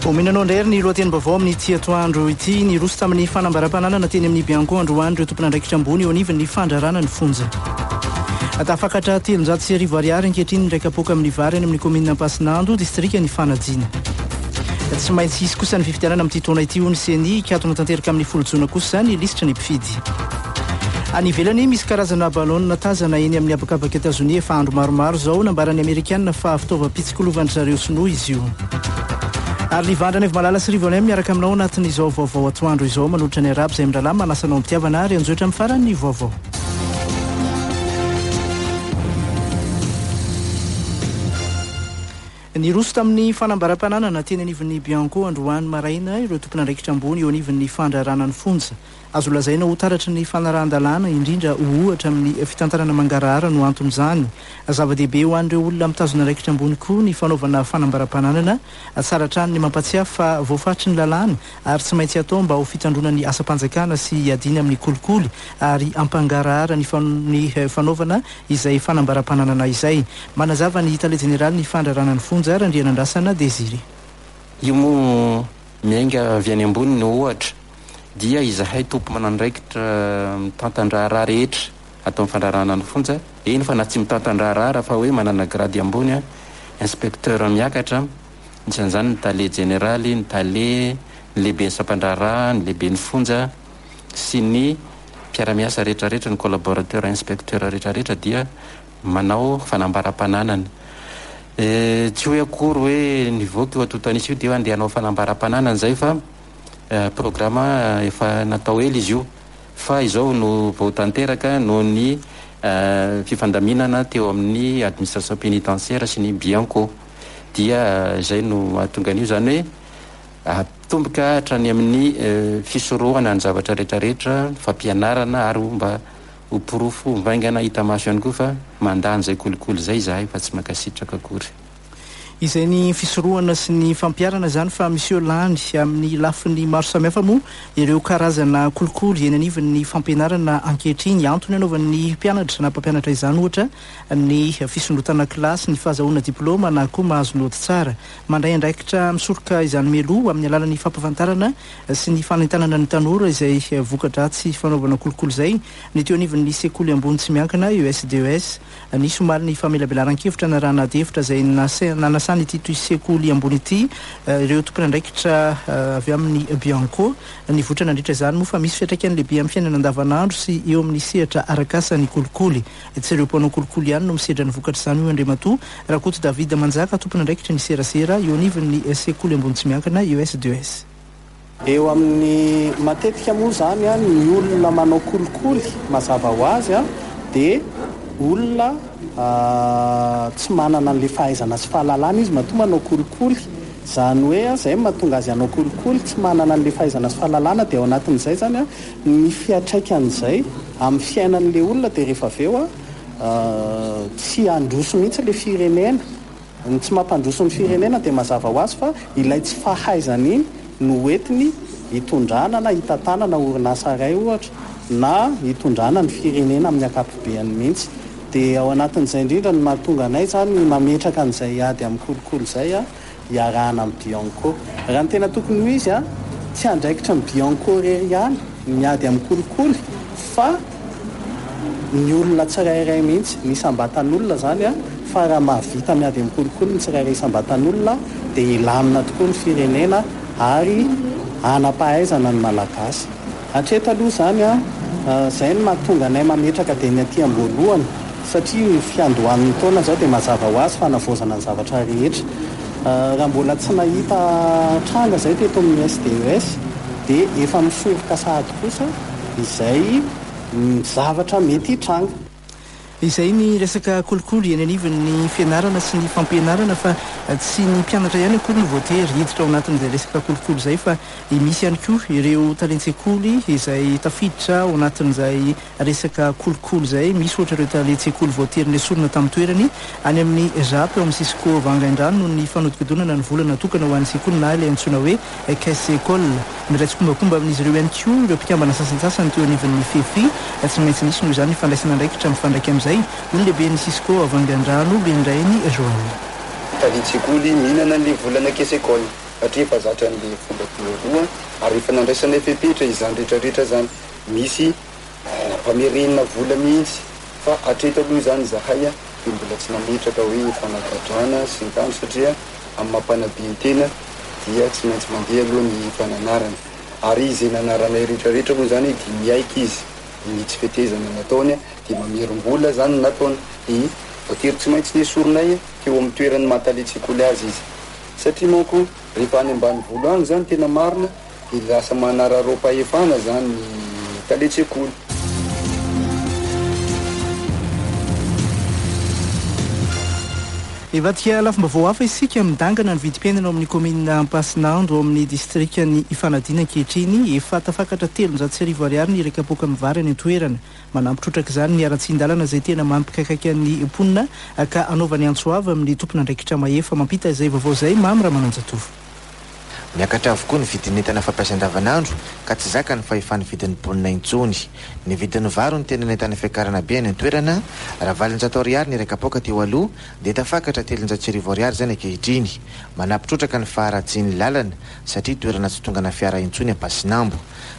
Ominanao ndray ny lohateny-baovao amin'ny ity atoandro ity ny roso tamin'ny fanambaram-pananana teny amin'ny Bianco androany ireo tompon'andraikitra ambony eo anivon'ny fandrarana ny fonja. Atafakatra 300 ariary ankehitriny ndraika apoka amin'ny vary any amin'ny komina Ampasinando distrika ny Fanadina. Tsy maintsy isy kosa ny fifidianana amin'ity taona ity ho ny CENI ikatona tanteraka amin'ny folo jona kosa ny lisitra ny mpifidy. Any ivelany misy karazana balona tazana eny amin'ny abakabaka Etazonia efa andro maromaro zao nambaran'ny Amerikanina fa fitaovam-pitsikilovan'ny zareo sinoa izy io. Ary livandrana evy malala sy rivoana miaraka aminao anatin'izao vaovao atoandro izao manolotra ny arabo izay mindralamy manasanao mitiavana ary anjoitra amin'ny farany vaovao. Ny roso tamin'ny fanambaram-pananana teny anivon'ny Bianco androany maraina ireo tompon'andraikitra ambony eo anivon'ny fandrarana ny fonja. Azo lazaina ho taratra ny fanarahan-dalàna indrindra ohatra amin'ny fitantarana mangarahara no anton'izany. Zava-dehibe ho an'ireo olona mitazona andraikitra ambony koa ny fanaovana fanambaram-pananana tsara hatrany ny mampatsiahy fa voafaritry ny lalàna ary tsy maintsy atao mba ho fitandrona ny asa-panjakana sy adiny amin'ny kolikoly ary ampangarahara ny fanaovana izay fanambaram-pananana izay. Manazava ny tale jeneraly ny fandrarana ny fonja Randrianandrasana Desiré. Io moa miainga avy any ambony no ohatra dia izahay tompo manandraikitra mitantandraharaha rehetra atao mifandrarana ny fonja eny fa na tsy mitantandraharaha fa hoe manana grady ambony inspecteur miakatra isan'izany ny tale jeneraly ny tale ny lehibe ny sampandraharaha ny lehibe ny fonja sy ny mpiara-miasa rehetrarehetra ny collaborateur inspecteur rehetrarehetra dia manao fanambaram-pananana. Tsy hoe akory hoe nivoaka io atotanisy io dia andeha hanao fanambaram-pananana zay fa programa efa natao ela izy io fa izao no vao tanteraka no ny fifandaminana teo amin'ny administration pénitentiaire sy ny Bianco dia zay no ahatonga an'io zany hoe atomboka hatrany amin'ny fisorohana ny zavatra rehetrarehetra fampianarana ary mba ho porofo vaingana hita maso ihany koa fa mandany zay kolikoly zay zahay fa tsy makasitraka akory. Izay ny fisorohana sy ny fampiarana zany fa misy landy amin'ny lafiny maro samihafa moa ireo karazana kolikoly eny anivon'ny fampianarana ankehitriny antony anaovan'ny mpianatra na mpampianatra izany ohatra ny fisondrotana kilasy ny fahazahoana diplôma na koa mahazo nody tsara mandray andraikitra misoroka izany meloa amin'ny alalan'ny fampafantarana sy ny fanentanana ny tanora izay vokatra tsy fanaovana kolikoly zay ny teo anivon'ny sekoly ambony tsy miankina USDES ny somaly ny famelabelaran-kevitra na raha nadevitra zay nanasany ity toy sekoly ambony ity ireo tompony andraikitra avy amin'ny Bianco ny votra nandritra zany moa fa misy fiatraikany lehibe amin'ny fiainana andavanandro sy eo amin'ny sehatra arak'asany kolikoly tsy ireo mpanao kolikoly ihany no misedra ny vokatra zany io Andriamatoa Rakoto David Manjaka tompony andraikitra ny serasera eo anivon'ny sekoly ambony tsy miankina USDES. Eo amin'ny matetika moa zany ny olona manao kolikoly mazava ho azy dia olona tsy manana an'le fahaizana sy fahalalana izy matoa manao kolikoly zany hoe zay mahatonga azy hanao kolikoly tsy manana an'le fahaizana sy fahalalana dia ao anatin'izay zany ny fiatraikan'izay amin'ny fiainan'le olona dia rehefa avy eo tsy handroso mihitsy le firenena ny tsy mampandroso ny firenena dia mazava ho azy fa ilay tsy fahaizana iny no entiny hitondrana na hitantanana orinasa iray ohatra na hitondrana ny firenena amin'ny akapobeany mihitsy dia ao anatin'izay indrindra ny mahatonga anay zany ny mametraka an'izay ady amin'ny kolikoly zay hiarahana amin'ny Bianco raha ny tena tokony ho izy tsy andraikitra ny Bianco rery ihany miady amin'ny kolikoly fa ny olona tsirairay mihitsy ny isambatan'olona zany fa raha mahavita miady amin'ny kolikoly ny tsirairay isambatan'olona dia ilamina tokoa ny firenena ary anam-pahaizana ny malagasy hatreto aloha zany zay ny mahatonga anay mametraka dia ny aty am-boalohany satria ny fiandohan'ny taona zao dia mazava ho azy fanavaozana ny zavatra rehetra raha mbola tsy nahita tranga zay teto amin'ny SDES dia efa misoroka sahady kosa izay zavatra mety hitranga. Izay ny resaka kolikoly eny anivon'ny fianarana sy ny fampianarana fa tsy ny mpianatra ihany akory ny voatery hiditra ao anatin'izay resaka kolikoly izay fa misy ihany koa ireo talentsekoly izay tafiditra ao anatin'izay resaka kolikoly izay misy ohatra ireo talentsekoly voatery nesorina tamin'ny toerany any amin'ny Japy eo amin'ny Cisco Vangaindrano no ny fanodikodonana ny vola natokana ho an'ny sekoly na ilay antsoina hoe caisse école miraitsy kombakomba amin'izy ireo ihany koa ireo mpikambana sasantsasany teo anivon'ny fefy tsy maintsy nisy noho izany ny fandraisana andraikitra mifandraika amin'izay olona lehibe ny Cisco Vangaindrano bendrainy Joël. Talentsekoly mihinana le volana caisse école satria fa zatran'le fomba toroa ary efa nandraisana efepetra izany rehetrarehetra zany misy nampamerenina vola mihitsy fa atreto aloha zany zahay dia mbola tsy nametraka hoe fanagadrana sy ny kamo satria amin'ny mampanabe-tena dia tsy maintsy mandeha aloha ny fananarana ary izy nanarana rehetrarehetra moa zany dia miaika izy ny tsy fetezana nataony dia mamerom-bola zany nataony dia vakery tsy maintsy nesoronay teo amin'ny toerany mahataletsikoly azy izy satria manko rehefa any ambany volo any zany tena marina dia lasa manararom-pahefana zany ny taletsekoly. Evatika lafomba voahafa isika midangana ny vidim-piainana amin'ny komina Ampasinando amin'ny distrikany Ifanadiana ankehitriny efa tafakatra 300 ariary ny rekapoka amin'ny vary any an-toerana manampitrotraka izany ny aran-tsindalana izay tena mampikakaka ny mponina ka anaovany antsoava amin'ny tompona andraikitra mahefa mampita izay vaovao izay mamy raha mananjatofo. Miakatra avokoa ny vidin'entana fampiasa andavanandro ka tsy zaka ny fahefan'ny vidin'ny mponina intsony. Ny vidin'ny vary ny tena entana fiakarana be any an-toerana raha 400 ariary ny rekapoka teo aloha dia tafakatra 300 ariary zany ankehitriny. Manampitrotraka ny faharatsian'ny lalana satria toerana tsy tongana fiara intsony Ampasinambo.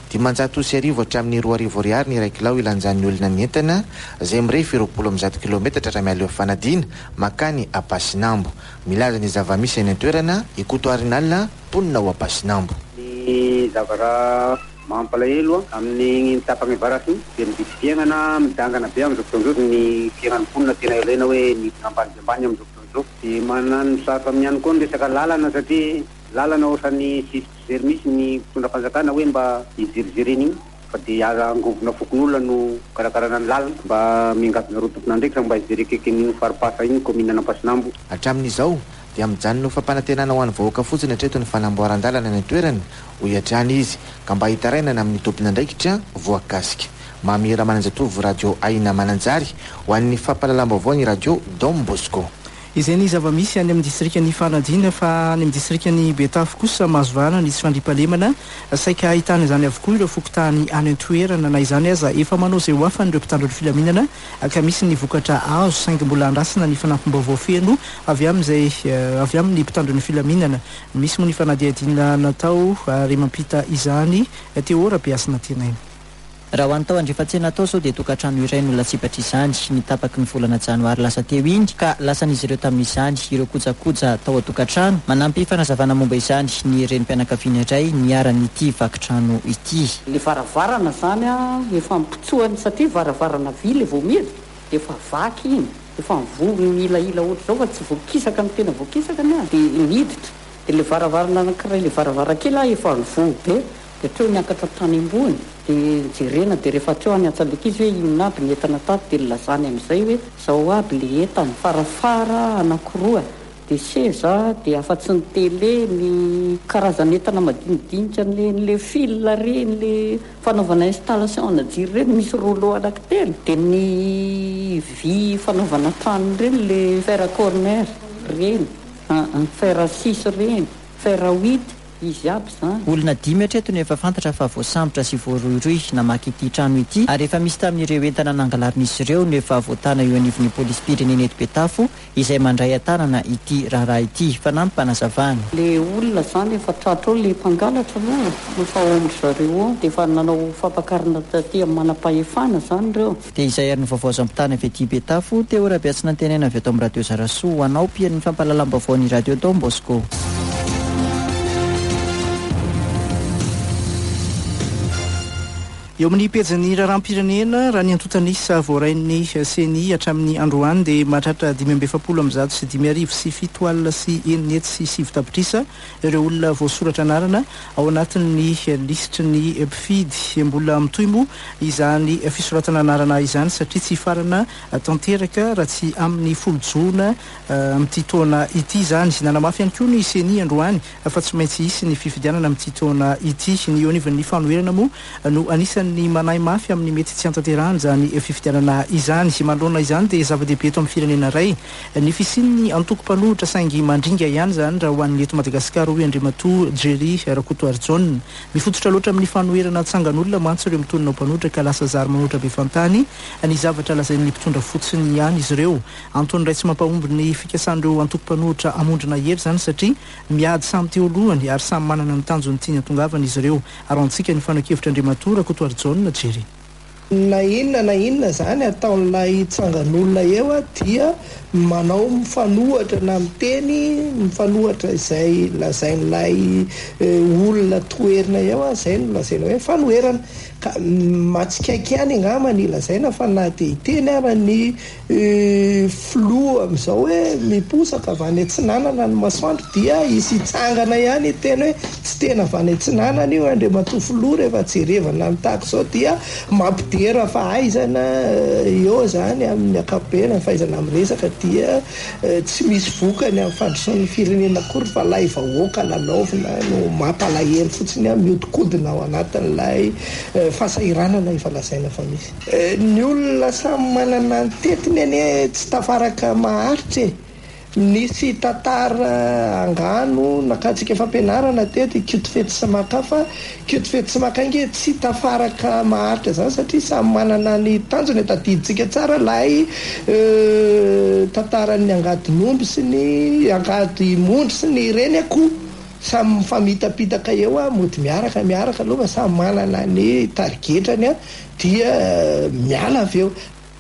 500 hatramin'ny 200 ariary ny 1 kilao ilanjan'ny olona ny entana izay mirefy 20 kilometatra raha mialoha fanadina makany Ampasinambo. Milaza ny zava-misy any an-toerana ikotoarin'alina mponina ao Ampasinambo. Ny zavatra mampalahelo amin'ny tapany varasy dia ny vidim-piainana midangana be amin'izao fotoan'izao ny fiainan'ny mponina tena ilaina hoe ny ambany amin'izao fotoan'izao dia manano sarotra amin'ny ihany koa ny resaka lalana satria lalana ohatrany sisy misy ny mpitondra fanjakana hoe mba hijerijereny iny fa dia angovona fokon'olona no karakarana ny lalana mba mingavina roa tompona ndraiky mba hijerekeke ny faripasa iny kominana Ampasinambo. Hatramin'izao dia mijanona fampanantenana ho an'ny vahoaka fotsiny hatreto ny fanamboaran-dalana ny toerany ho iatrany izy ka mba hitarainana amin'ny tompona ndraikitra voakasika. Mamira Mananjatovo radio Aina Mananjary ho an'ny fampalalam-baovao ny radio Dom Bosco. Izay ny zava-misy any amin'ny distrikany Ifanadiana fa any amin'ny distrikany Betafo kosa Mazovana nisy fandriampahalemana saika ahitana izany avokoa ireo fokotany any an-toerana na izany aza efa manao izay ho afan'ireo mpitandro ny filaminana ka misy ny vokatra azo saingy mbola andrasana ny fanampim-baovao feno avy amin'ny mpitandro ny filaminana. Misy moa ny fanadihadiana natao ary mampita izany teo rahabeasina tena iny. Raha ho antao andrefatsena atao sao dia tokantrano iray no latsipatra izany ny tapaky ny volana janoary lasa teo iny ka lasan'izy ireo tamin'izany ireo kojakoja tao a-tokantrano manampy fanazavana momba izany ny renim-pianakaviana iray niaran'ity vakitrano ity. Le varavarana zany efa mipitsohany satria varavarana vy le vao mety dia efa vaky iny efa mivory milaila ohatra zao fa tsy voakisaka ny tena voakisaka ny dia miditra dia le varavarana anankiray le varavarakely efa mivory be dia treo niakatra tany ambony dia jerena dia rehefa treo any atsalika izy hoe inona aby ny entana tato dia lazany amin'izay hoe zao aby le entana farafara anankiroa dia seza dia afa-tsy ny tele ny karazana entana madinidinika le fil reny le fanaovana installation na jiro reny misy rouleau anankitelo dia ny vy fanaovana trano reny le fer corner reny fer 6 reny fer 8 izy aby zany. Olona 5 hatreto no efa fantatra fa voasambotra sy voaroiroy namaky ity trano ity ary efa misy tamin'ireo entana nangalarin'izy ireo no efa voatana eo anivon'ny polisy-pirenena eto Betafo izay mandray atanana ity raharaha ity fa nampanazavana. Le olona zany efa tratra le mpangalatra aloha nofa ombry zareo dia efa nanao fampakarina taty amin'ny manam-pahefana zany ireo. Dia izay ary ny vaovao azo-ampitana avy ety Betafo teo rahabeatsina ny tenena avy eto amin'ny radio Zarasoa ho anao pian'ny fampalalam-baovao ny radio Dom Bosco. Eo amin'ny pejany raharam-pirenena raha ny antotanisa voarain'ny CNI hatramin'ny androany dia mahatratra 570 sy 507 sy 9 sy 7 tapitrisa ireo olona voasoratra anarana ao anatin'ny lisitry ny mpifidy mbola mitoy moa izany fisoratana anarana izany satria tsy farana tanteraka raha tsy amin'ny folo jona amin'ity taona ity izany nanamafy ihany koa ny CNI androany fa tsy maintsy hisy ny fifidianana amin'ity taona ity ny eo anivon'ny fanoherana moa no anisany anisan'ny manay mafy amin'ny mety tsy antanterahany zany fifidianana izany sy manoloana izany dia zava-dehibe eto amin'ny firenena ray ny fisin'ny antoko-mpanohitra saingy mandringa ihany zany raha hoan'ny eto Madagasikara hoe Andriamatoa Jerry Rakotoarjon mifototra loatra amin'ny fanoherana tsangan'olona mantsy ireo mitonona mpanohitra ka lasa zary manohitra be fantany ny zavatra lazain'ny mpitondra fotsiny ihany izy ireo Antony ray tsy mampahomby ny fikasandreo antoko-mpanohitra amondrina hery zany satria miady samy teo alohany ary samy manana ny tanjony tiany atongavana izy ireo arantsika ny fanakevitra Andriamatoa Rakotoarjon Jerry na inona zany ataon'ilay tsangan'olona eo dia manao mifanohatra na miteny mifanohatra izay lazain'ilay olona toerina eo izay no lazaina hoe fanoherana ka matsikaiky ihany angamba ny lazaina fa na dia iteny ara ny filoha amin'izao hoe miposaka avy any Atsinanana ny masoandro dia izy itsangana ihany teny hoe tsy tena avy any Atsinanana io Andriamatoa filoha rehefa jerevana ny tahaka izao dia mampidera fahaizana eo zany amin'ny ankapobeny fahaizana amin'ny resaka dia tsy misy vokany amin'ny fandrosoan'ny firenena akory fa lay vahoaka lalaovina no mampalahelo fotsiny miodikodina ao anatin'ilay fahasahiranana efa lazaina fa misy ny olona samy manana ny tetiny anie tsy tafaraka maharitra nisy tantara angano nakatsika fampianarana teto Kiotofety sy Maka fa Kiotofety sy Maka inge tsy tafaraka maharitra zany satria samy manana ny tanjony tadiditsika tsara lay tantaran'ny Angadin'omby sy ny Angady Mondry sy ny reny akoho samy mifamitapitaka eo mody miaraka aloha samy manana ny tarigetrany dia miala avy eo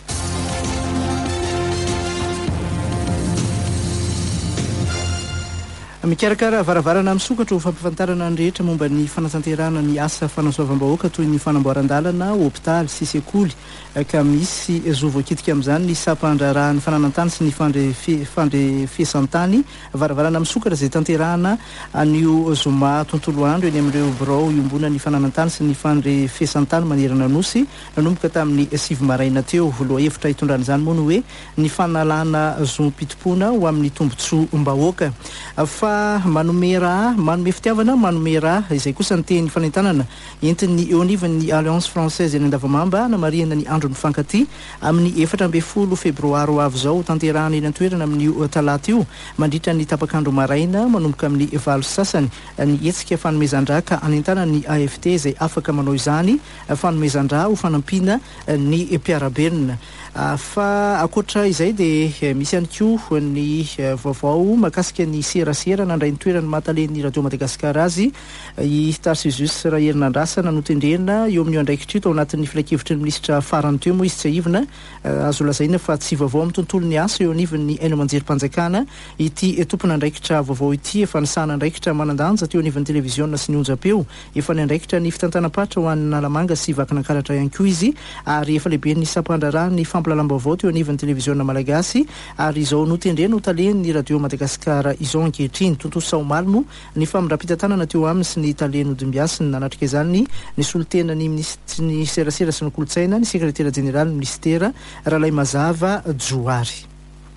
mikarakara varavarana misokatra ho fampifantarana ny rehetra momba ny fanatanterahana ny asa fanasoavam-bahoaka toy ny fanamboaran-dalana hôpitaly sy sekoly ka misy zovo akitika amin'izany ny sampandrarahan'ny fananantany sy ny fandrefesantany varavarana misokatra izay tanterahana an'io zoma tontolo andro eny amin'ireo birao iombona ny fananantany sy ny fandrefesantany manerana nosy nanomboka tamin'ny sivy maraina teo loha hevitra hitondran'izany moa no hoe ny fanalana zompitopona ho amin'ny tombotsoa-mbahoaka fa manome fitiavana manome raha izay kosa ny teny fanentanana entin'ny eo anivon'ny Alliance Française eny Andavamamba namarihana ny andro ny fankaty amin'ny 14 febroary avy izao tanterahana eny an-toerana amin'ny talata io mandritra ny tapakandro maraina manomboka amin'ny valo sasany ny hetsika fanomezan-dra ka anentana ny AFT izay afaka manao izany fanomezan-dra ho fanampiana ny mpiarabelona fa akoatra izay dia misy ihany koa ny vaovao mahakasika ny serasera nandray ny toerany mahatalen'ny radio Madagasikara azy i Tarcisius Raherinandrasana notendrena eo amin'ny andraikitra tao anatin'ny filakevitry ny minisitra farany teo moa izy tsy aivina azo lazaina fa tsy vaovao amin'ny tontolo ny asa eo anivon'ny aina manjery-panjakana ity tompona andraikitra vaovao ity efa nisana andraikitra manandanja teo anivon'ny televiziona sy ny onjapeo efa ny andraikitra ny fitantanapatra ho an'ny Nalamanga sy vakinankaratra ihany koa izy ary efa lehibe ny sampandraraha ny fampalalam-baovao teo anivon'ny televiziona malagasy ary izao notendrena ho talen'ny radio Madagasikara izao ankehitriny tontolo saomalmo ny famindrapitantanana teo aminy sy ny taleno dimbiasy ny nanatrika izany ny solotena ny ministry serasera sy ny kolotsaina ny sekretera jeneraly ny ministera Rahalay Mazava Joary.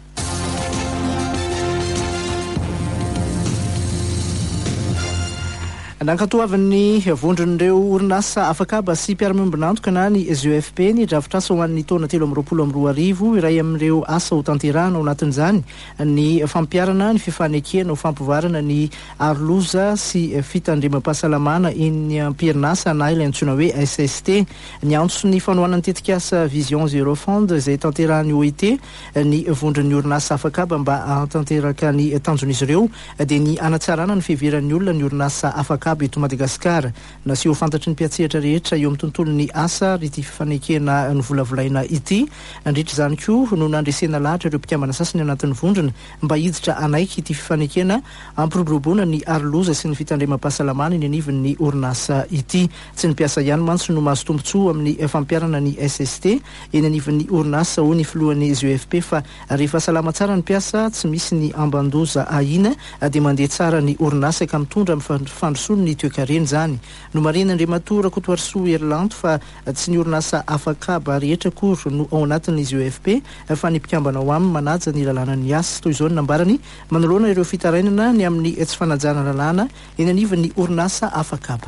Nankatoavan'ny vondron'ireo orinasa afakaba sy mpiara-miombonantoka na ny ZEFP ny drafitra asa ho an'ny taona 2024 iray amin'ireo asa ho tanterahana ao anatin'izany ny fampiarana ny fifanekena ho fampivarana ny aroloza sy fitandremam-pahasalamana eny am-pirinasa na ilay antsoina hoe SST ny antso ny fanohanana ny tetikasa Vision Zero Fund izay tanterahany OIT ny vondron'ny orinasa afakaba mba tanteraka ny tanjon'izy ireo dia ny anatsarana ny fiheveran'ny olona ny orinasa afakaba eto Madagasikara naseho fantatry ny mpiatsehatra rehetra eo amin'ny tontolon'ny asa ry ity fifanekena ny volavolaina ity nandritra izany koa no nandresena lahatra ireo mpikambana sasany anatin'ny vondrona mba hiditra anaiky ity fifanekena ampiroboroboana ny aroloza sy ny fitandremam-pahasalamana eny anivon'ny orinasa ity tsy ny mpiasa ihany mantsy no mahazo tombontsoa amin'ny fampiarana ny SST eny anivon'ny orinasa ho ny filohan'ny ZEFP fa rehefa salama tsara ny mpiasa tsy misy ny ambandoza ahina dia mandeha tsara ny orinasa ka mitondra fandrosoany ny toekareny zany no marina Andriamatoa Rakotoarso Erlanto fa tsy ny orinasa afakaba rehetra kory no ao anatin'ny ZEFP fa ny mpikambana ao aminy manaja ny lalàna ny asa toy izao ny nambarany manoloana ireo fitarainana ny amin'ny tsy fanajana lalàna eny anivon'ny orinasa afakaba.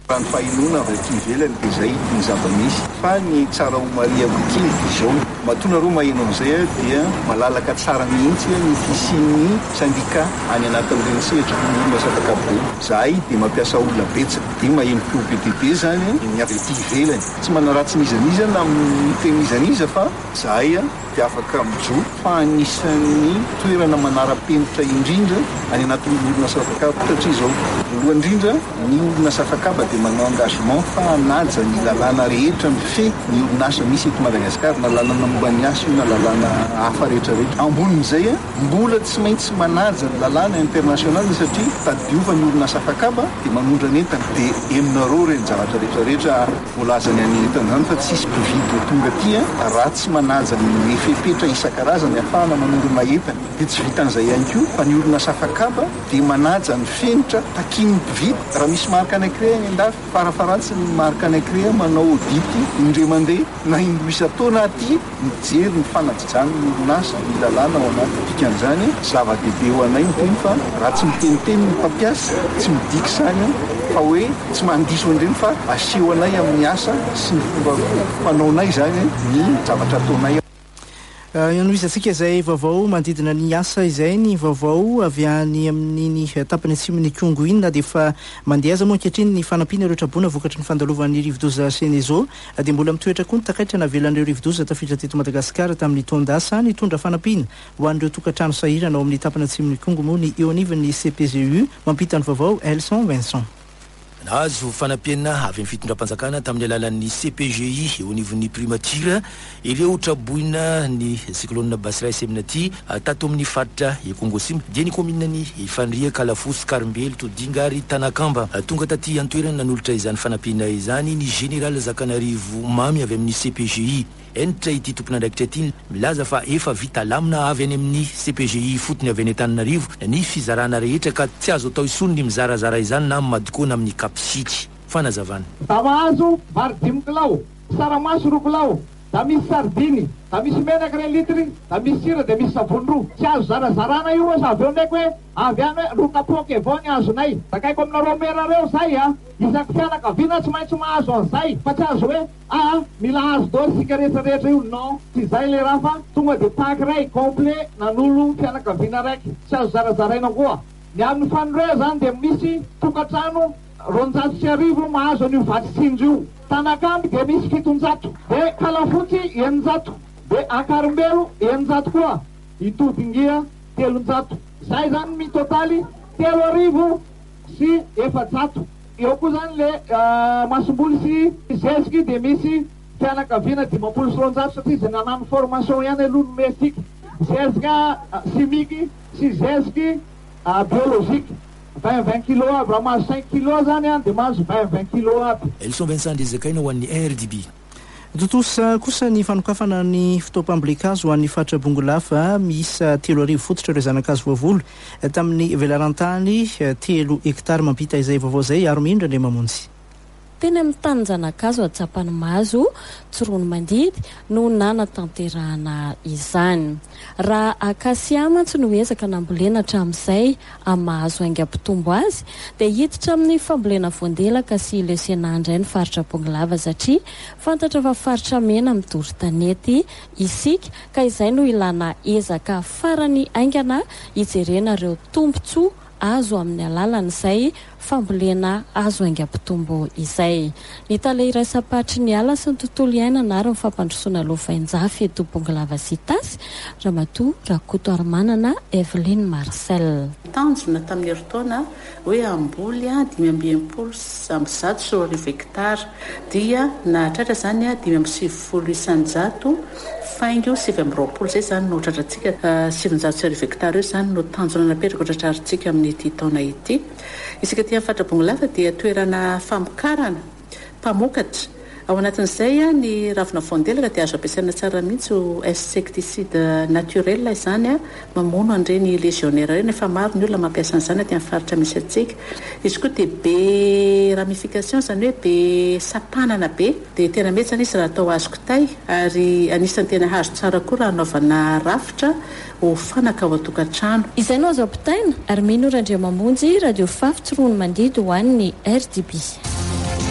raha ny fahinona avy aty ivelany dia izay ny zava-misy fa ny tsara homaria kokiny izao matona roa maheno amin'izay dia malalaka tsara mihitsy ny fisian'ny sandika any anatin'ireny sehatra olona safakabe. Zahay dia mampiasa olona betsaka dia maheno POPTB zany ny avy aty ivelany tsy manaratsy nizanizana amin'ny teminizaniza fa zahay dia afaka mijo fa anisan'ny toerana manara-penitra indrindra any anatin'ny olona safakaba satria izao voalohany indrindra ny olona safakaba dia manao engagement fa hanaja ny lalàna rehetra mifeh ny orinasa misy eto Madagasikara na lalàna momban'ny aso na lalàna hafa rehetrarehetra. Ambonin'izay mbola tsy maintsy manaja ny lalàna international satria tadiova ny olona safakaba dia manondra ny entana dia eminareo reny zavatra rehetrarehetra voalazany any entana zany fa tsisy mpividy ho tonga aty raha tsy manaja ny efepetra isan-karazany ahafahana manondrona entana dia tsy vitan'izay ihany koa fa ny olona safakaba dia manaja ny fenitra takin'ny mpividy raha misy marika anankiray any an-dafy farafaratsy ny marika anankiray manao audity indray mandeha na indroa isan-taona aty mijery ny fanajijany ny orinasa ny lalàna ao anaty dikan'izany zava-dehibe ho anay miteny fa raha tsy miteniteny ny mpampiasa tsy midiky zany fa hoe tsy mandiso andreny fa aseho anay amin'ny asa sy ny fomba fanaonay zany ny zavatra ataonay. Anoisantsika izay vaovao manodidina ny asa izay ny vaovao avy any amin'ny tapany atsimon'ny Kongo iny dia efa mandeha moa ankehitriny ny fanampiana ireo traboana vokatry ny fandalovan'ny rivodoza Senezo dia mbola mitoetra koa ny takaitra navelan'ireo rivodoza tafiditra teto Madagasikara tamin'ny tondasa nitondra fanampiana ho an'ireo tokantrano sahirana ao amin'ny tapany atsimon'ny Kongo moa ny eo anivon'ny CPGU mampita ny vaovao Elson Vincent. Nahazo fanampiana avy amin'ny fitondram-panjakana tamin'ny alalan'ny CPGI eo anivon'ny primature ireo traboina ny cyclone Basra Seminaty tato amin'ny faritra Kongo Atsimo dia ny kominany Ifandria, Kalafosy, Karimbely, Todingary, Tanakamba tonga taty antoerana nanolotra izany fanampiana izany ny général Zakanarivo Mamy avy amin'ny CPGI. Enitra ity tompon'andraikitra ity milaza fa efa vita lamina avy any amin'ny CPGI fotony avy any Antananarivo ny fizarana rehetra ka tsy azo atao isony ny mizarazara izany na madikona amin'ny kapisity. Fanazavana. Tamazo vary 5 kilao, saramaso 2 kilao, da misy sardiny, da misy menaka 2 litry, da misy sira, da misy savony roa. Tsy azo zarazarana io sa avy eo ndraiky hoe avy any hoe roa kapoky avao ny azonay. Da kaiko aminareo mera reo zay isaky fianakaviana tsy maintsy mahazo an'izay fa tsy azo hoe mila azo dosika rehetrarehetra io non tsy zay le raha fa tonga de paky ray complet nan'olo fianakaviana raiky tsy azo zarazaraina koa. Ny amin'ny fanorea zany de misy tokatrano 250 mahazo an'io vatsitsinjo io. Tanakamby de misy 700 de Kalafotsy 900 de Akarimbelo 900 koa Itodingia 300 zay zany mi totaly 3,000 sy 400. Eo koa zany le Masomboly sy Zesky de misy fianakaviana 500 sy 300 satria zay nanano formation ihany aloha nomestika Zesika chimique sy Zesky biologique 20 kilo aby raha mahazo 5 kilo zany dia mahazo 20 kilo aby. Elson Vincent Ndezakaina ho an'ny RDB. Totosa kosa ny fanokafana ny fitaovam-boankazo ho an'ny faritra Bongolafa miisa 3,000 fototra ireo zanakazo voavolo tamin'ny velarantany 3 hektara mampita izay vaovao zay Aromindra Ndre Mamonjy. Teny amin'ny tany zanakazo atsapany mahazo tsirony mandidy no nanatanterahana izany. Raha akasia mantsy no ezaka nambolena hatramin'izay amahazo aingam-pitombo azy dia hiditra amin'ny fambolena voandelaka sy lesenandray ny faritra Bongolava satria fantatra fa faritra mena midoro tanety isika ka izay no ilana ezaka farany aingana hijerena ireo tombontsoa azo amin'ny alalan'izay fambolena azo aingam-pitombo izay. Ny tale iray sapatry ny ala sy ny tontolo iainana ary ny fampandrosoana lovainjafy eto Bongolava sy Tasy Ramatoa Rakoto Armanana Eveline Marcel. Tanjona tamin'ny herintaona hoe amboly 570 sy 10 hektara dia nahatratra zany 570 isanjato faingo 720 zay zany no tratratsika 700 hektara io zany no tanjona napetraka tratrarintsika amin'ny ity taona ity. Isika ty amin'ny faritra Bongolava dia toerana famokarana mpamokatra ao anatin'izay ny ravina voandelaka dia azo ampiasaina tsara mihitsy ho insecticide naturel izany mamono an'ireny légionnaire ireny efa maro ny olona mampiasa an'izany aty amin'ny faritra misy antsika. Izy koa dia be ramification zany hoe be sapanana be dia tena mety zany izy raha atao azo kitay ary anisan'ny tena hazo tsara koa raha anaovana rafitra ho fanaka ao an-tokantrano. Izay no azo ampitaina ary mino Randria Mamonjy Radio Fafy Tsirony Mandidy ho an'ny RDB.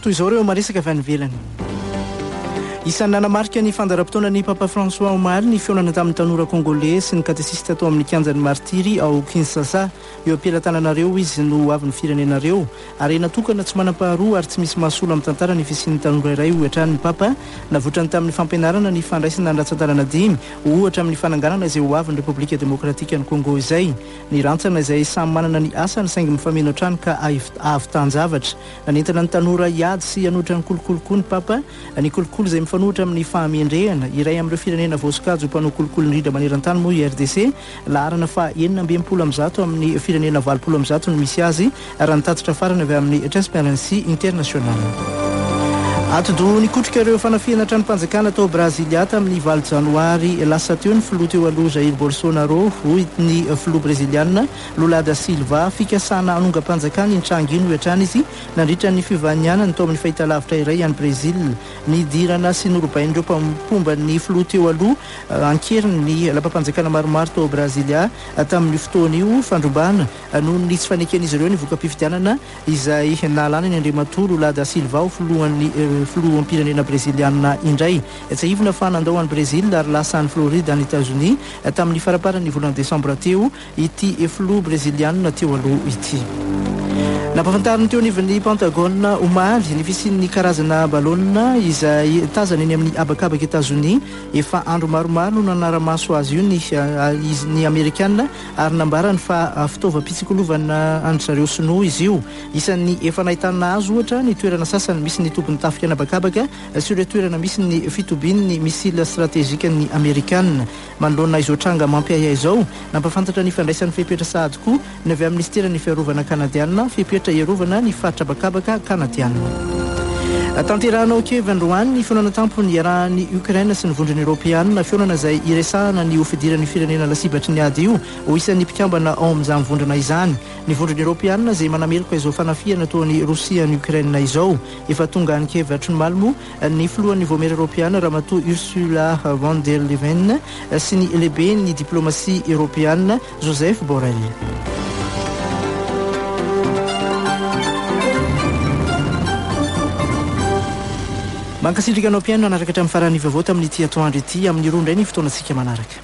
toy izao reo maresaka avy any ivelany. Isan'ny nanamarika ny fandaram-potoana ny Papa François Omaly ny fionana tamin'ny tanora congolais sy ny katesista tao amin'ny kianjan'ny martiry ao Kinshasa. Eo ampilatananareo izy no avy ny firenenareo ary natokana tsy manam-paharoa ary tsy misy mahasolo amin'ny tantara ny fisian'ny tanora iray ohatra ny Papa navotrany tamin'ny fampianarana ny fandraisana ny ratsan-tanana dimy ohatra amin'ny fananganana izay ho avy ny Repoblika Demokratika ny Congo izay. Ny rantsana izay samy manana ny asany saingy mifameno trano ka avy tan-javatra. Nanentana ny tanora hiady sy hanoatra ny kolokolo ny Papa ny kolokolo izay fanohitra amin'ny fahamendrehana iray amin'ireo firenena voasokajy ho mpanao kolokolo indrindra maneran-tany moa i RDC laharana fa 920 amin'ny firenena 20 no misy azy raha nitatitra farany avy amin'ny Transparency International. Atodo nikotrika ireo fanafiana tranom-panjakana tao Brasilia tamin'ny 20 janoary lasa teo ny filoha teo aloha Jair Bolsonaro hoy ny filoha brasiliana Lula da Silva fikasana anonga-panjakana intranga iny hoetrany izy nandritra ny fivanianany tao amin'ny fahitalavitra iray any Brazil. Nidirana sy norobain'ireo mpampomba ny filoha teo aloha ankeriny ny lapam-panjakana maromaro tao Brasilia tamin'ny fotoana io fandrombana noho ny tsy faneken'izy ireo ny voka-pifidianana izay nalana ny Andriamatoa Lula da Silva ho filoha ampirenena brasiliana indray. Tsy ivona fa nandao any Brazil ary lasa any Florida any États-Unis tamin'ny faraparany volana Desambra teo ity filoha brasiliana teo aloha ity. Nampafantariny teo nivon'ny Pentagone Omaly ny fisian'ny karazana balona izay tazana eny amin'ny abakabaka États-Unis efa andro maromaro no nanara-maso azy io ny Amerikana ary nambarany fa fitaovam-pitsikilovana andry zareo sinoa izy io. Isan'ny efa nahitana azy ohatra ny toerana sasany misy ny tompony tafika anabakabaka sy ireo toerana misy ny fitobiny ny misila stratézika ny Amerikana. Manoloana izao tranga mampiahiahy izao nampafantatra ny fandraisan'ny fepetra sahady koa ny avy amin'ny ministeran'ny fiarovana kanadiana fepetra iarovana ny faritra bakabaka kanadiana. Tanterahana Kiev androany ny fionana tampony iarahan'ny Ukraine sy ny vondrony Europeanina fionana izay iresahana ny hofidiran'ny firenena lasibatry ny ady io ho isan'ny mpikambana ao amin'izany vondrona izany. Ny vondrony Europeanina izay manameloka izao fanafiana toan'ny Rosia ny Ukraine izao efa tonga any Kiev hatry ny malmo ny filohan'ny voamera Europeana ramatoa Ursula von der Leyen sy ny lehibe ny diplomasia Europeana Joseph Borrell. Mankasitrika anao mpiaino anaraka hatramin'ny farany vaovao tamin'ity atoandro ity amin'ny roa indray ny fotoanantsika manaraka.